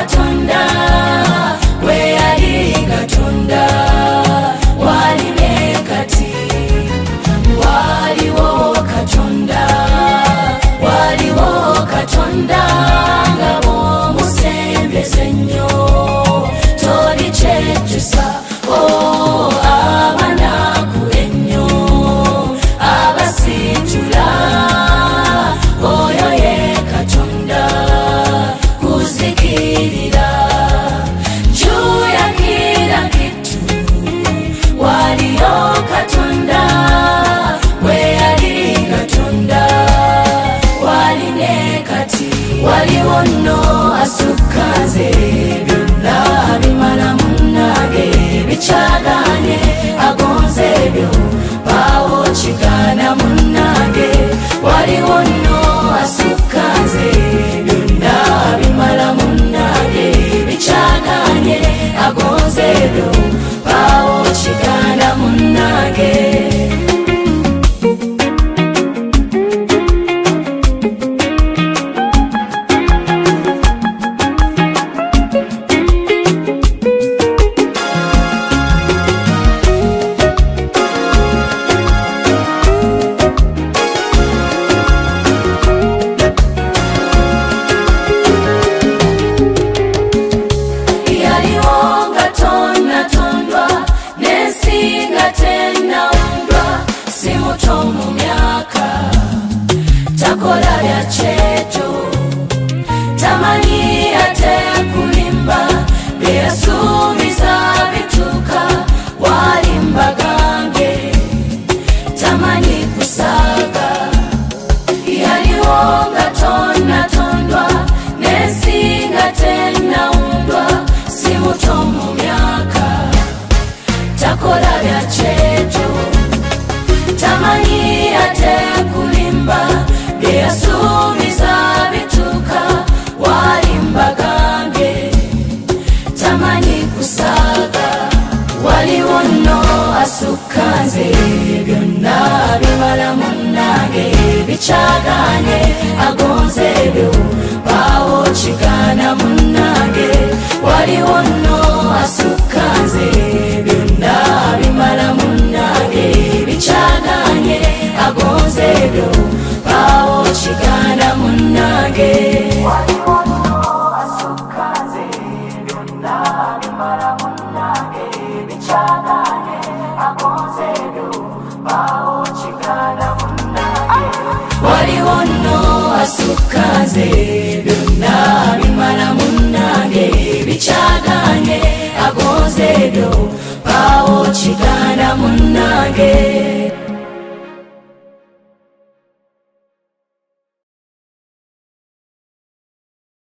Katonda we yali Katonda wali ne kati waliwo Katonda nga bw'omusembeze nnyo toli kyejjusa abanaku ennyo abasitula oyo ye Katonda kuzikirira juya kila kitu waliyo Katonda we yali Katonda wali ne kati waliwo nno asukka nze byonna bimala munnange bikyaganye agonze ebyo bawo kigaana munnange waliwo nno asukka nze byonna bimala munnange bikyaganye agonze ebyo bawo kigaana munnange takola bya kyejo tamanyi ate kulimba byasuubiza bituuka walimba gange tamanyi kusaaga yaliwo nga tonnatondwa n'ensi nga tennawundwa si muto mu myaka takola bya kyejo tamanyi ate kulimba byasuubiza bituuka walimba gange tamanyi kusaaga waliwo nno asukka nze byonna bimala munnange bikyaganye agonze ebyo bawo kigaana munnange waliwo nno asukka nze byonna bimala munnange bikyaganye agonze ebyo bawo kigaana munnange waliwo nno asukka nze byonna bimala munnange bikyaganye agonze ebyo bawo kigaana munnange waliwo nno asukka nze